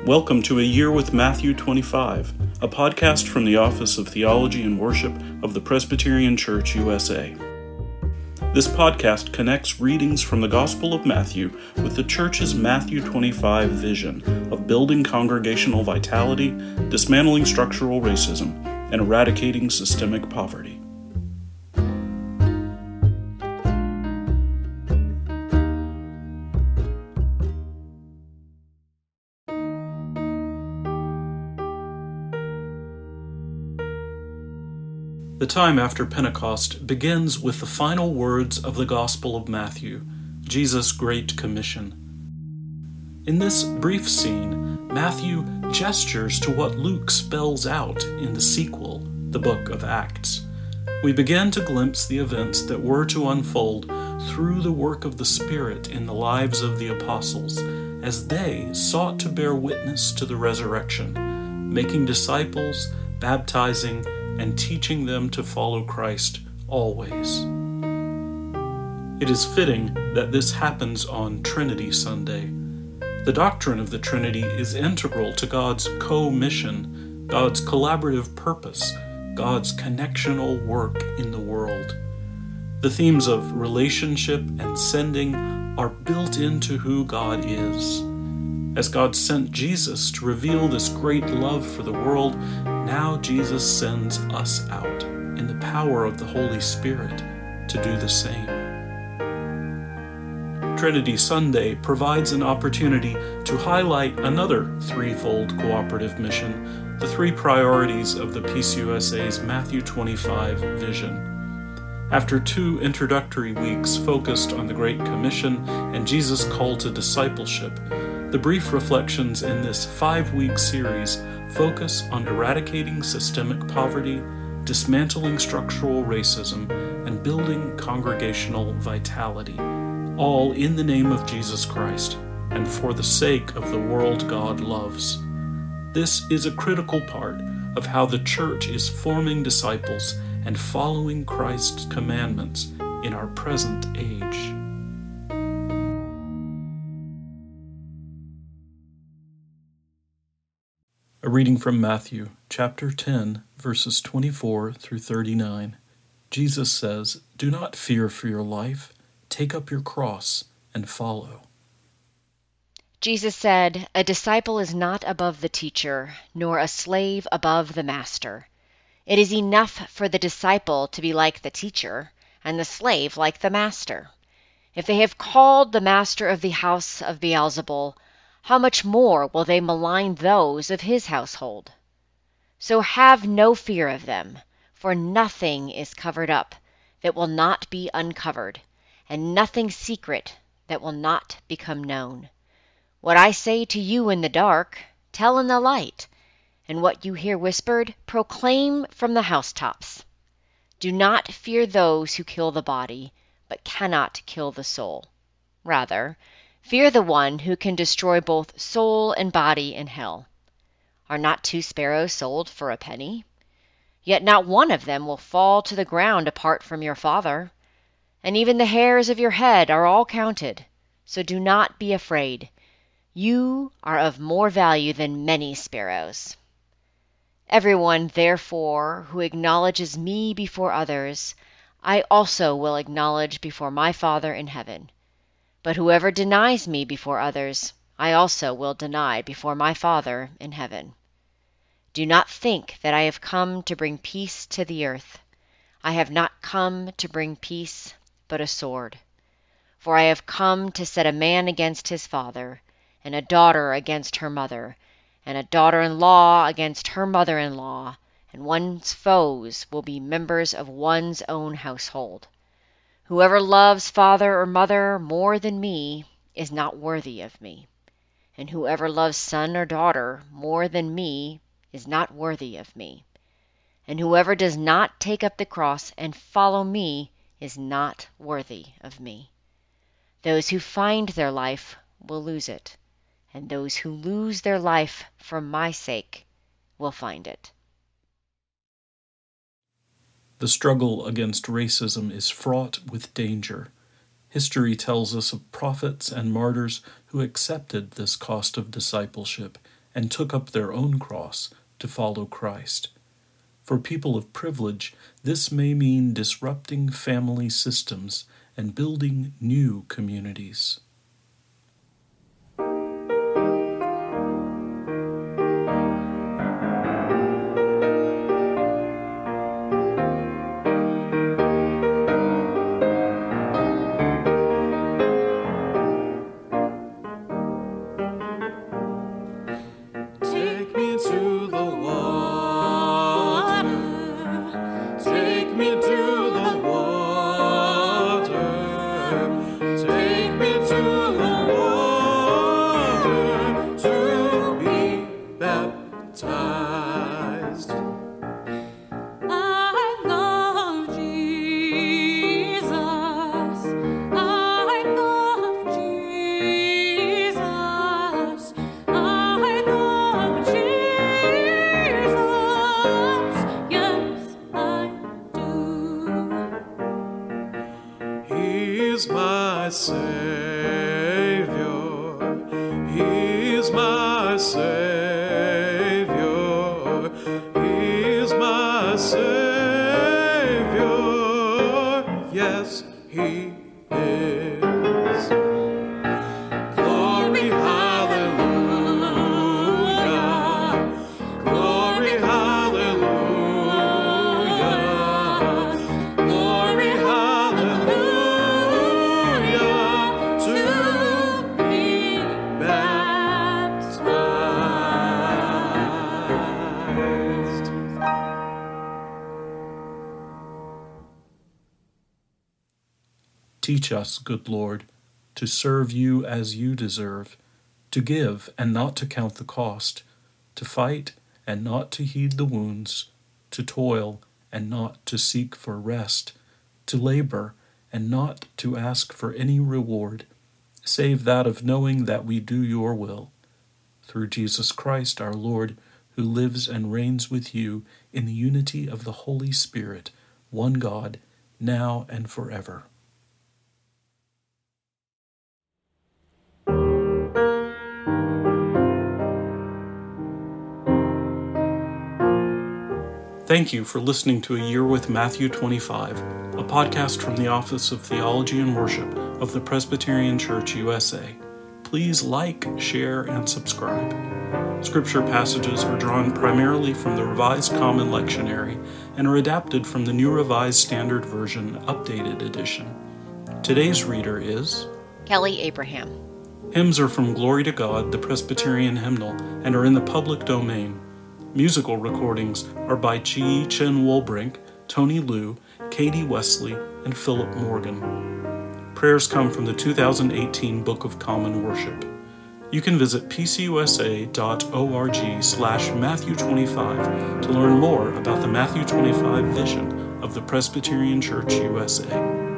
Welcome to A Year with Matthew 25, a podcast from the Office of Theology and Worship of the Presbyterian Church, USA. This podcast connects readings from the Gospel of Matthew with the Church's Matthew 25 vision of building congregational vitality, dismantling structural racism, and eradicating systemic poverty. The time after Pentecost begins with the final words of the Gospel of Matthew, Jesus' Great Commission. In this brief scene, Matthew gestures to what Luke spells out in the sequel, the book of Acts. We begin to glimpse the events that were to unfold through the work of the Spirit in the lives of the apostles, as they sought to bear witness to the resurrection, making disciples, baptizing, and teaching them to follow Christ always. It is fitting that this happens on Trinity Sunday. The doctrine of the Trinity is integral to God's co-mission, God's collaborative purpose, God's connectional work in the world. The themes of relationship and sending are built into who God is. As God sent Jesus to reveal this great love for the world, now Jesus sends us out in the power of the Holy Spirit to do the same. Trinity Sunday provides an opportunity to highlight another threefold cooperative mission, the three priorities of the PCUSA's Matthew 25 vision. After two introductory weeks focused on the Great Commission and Jesus' call to discipleship, the brief reflections in this 5-week series focus on eradicating systemic poverty, dismantling structural racism, and building congregational vitality, all in the name of Jesus Christ and for the sake of the world God loves. This is a critical part of how the Church is forming disciples and following Christ's commandments in our present age. A reading from Matthew, chapter 10, verses 24 through 39. Jesus says, "Do not fear for your life. Take up your cross and follow." Jesus said, "A disciple is not above the teacher, nor a slave above the master. It is enough for the disciple to be like the teacher, and the slave like the master. If they have called the master of the house of Beelzebul, how much more will they malign those of his household? So have no fear of them, for nothing is covered up that will not be uncovered, and nothing secret that will not become known. What I say to you in the dark, tell in the light, and what you hear whispered, proclaim from the housetops. Do not fear those who kill the body, but cannot kill the soul. Rather, fear the one who can destroy both soul and body in hell. Are not 2 sparrows sold for a penny? Yet not one of them will fall to the ground apart from your Father. And even the hairs of your head are all counted. So do not be afraid. You are of more value than many sparrows. Everyone, therefore, who acknowledges me before others, I also will acknowledge before my Father in heaven. But whoever denies me before others, I also will deny before my Father in heaven. Do not think that I have come to bring peace to the earth. I have not come to bring peace, but a sword. For I have come to set a man against his father, and a daughter against her mother, and a daughter-in-law against her mother-in-law, and one's foes will be members of one's own household. Whoever loves father or mother more than me is not worthy of me, and whoever loves son or daughter more than me is not worthy of me, and whoever does not take up the cross and follow me is not worthy of me. Those who find their life will lose it, and those who lose their life for my sake will find it." The struggle against racism is fraught with danger. History tells us of prophets and martyrs who accepted this cost of discipleship and took up their own cross to follow Christ. For people of privilege, this may mean disrupting family systems and building new communities. He's my Savior, He's my Savior, He's my Savior, yes, He is. Glory, hallelujah, glory, hallelujah, glory, hallelujah, to be baptized. Teach us, good Lord, to serve you as you deserve, to give and not to count the cost, to fight and not to heed the wounds, to toil and not to seek for rest, to labor and not to ask for any reward, save that of knowing that we do your will. Through Jesus Christ our Lord, who lives and reigns with you in the unity of the Holy Spirit, one God, now and forever. Thank you for listening to A Year with Matthew 25, a podcast from the Office of Theology and Worship of the Presbyterian Church USA. Please like, share, and subscribe. Scripture passages are drawn primarily from the Revised Common Lectionary and are adapted from the New Revised Standard Version Updated Edition. Today's reader is Kelly Abraham. Hymns are from Glory to God, the Presbyterian hymnal, and are in the public domain. Musical recordings are by Chi Chen Wolbrink, Tony Liu, Katie Wesley, and Philip Morgan. Prayers come from the 2018 Book of Common Worship. You can visit pcusa.org/Matthew25 to learn more about the Matthew 25 vision of the Presbyterian Church USA.